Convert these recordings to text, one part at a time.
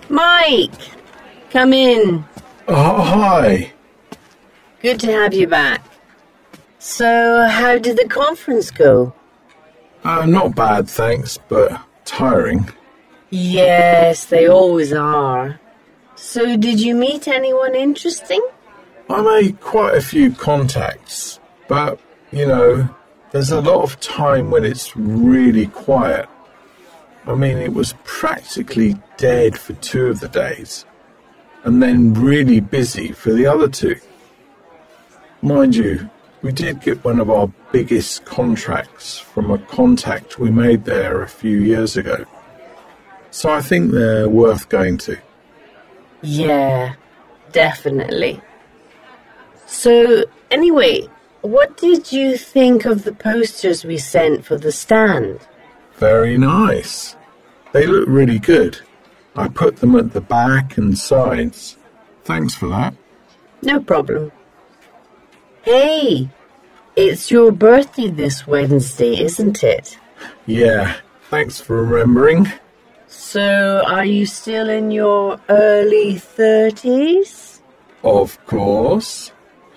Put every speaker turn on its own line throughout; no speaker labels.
Mike, come in.
Oh, hi.
Good to have you back. So, how did the conference go?
Not bad, thanks, but tiring.
Yes, they always are. So, did you meet anyone interesting?
I made quite a few contacts, but, there's a lot of time when it's really quiet. I mean, it was practically dead for 2 of the days, and then really busy for the other 2. Mind you, we did get one of our biggest contracts from a contact we made there a few years ago. So I think they're worth going to.
Yeah, definitely. So, anyway, what did you think of the posters we sent for the stand?
Very nice. They look really good. I put them at the back and sides. Thanks for that.
No problem. Hey, it's your birthday this Wednesday, isn't it?
Yeah, thanks for remembering.
So, are you still in your early 30s?
Of course.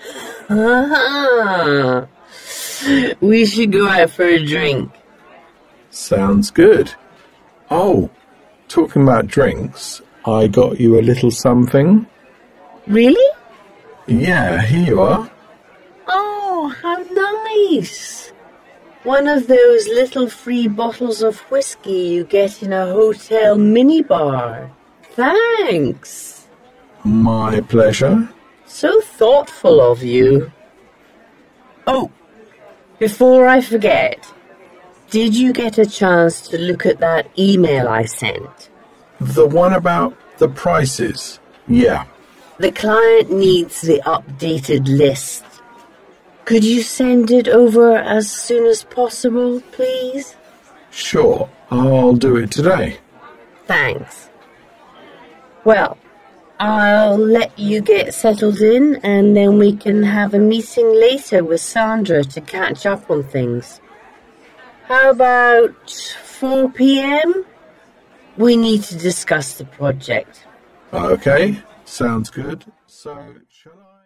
We should go out for a drink.
Sounds good. Oh, talking about drinks, I got you a little something.
Really?
Yeah, here you are.
Oh, how nice. One of those little free bottles of whiskey you get in a hotel minibar. Thanks.
My pleasure.
So thoughtful of you. Oh, before I forget, did you get a chance to look at that email I sent?
The one about the prices? Yeah.
The client needs the updated list. Could you send it over as soon as possible, please?
Sure, I'll do it today.
Thanks. Well, I'll let you get settled in and then we can have a meeting later with Sandra to catch up on things. How about 4 p.m? We need to discuss the project.
Okay, sounds good. So, shall I...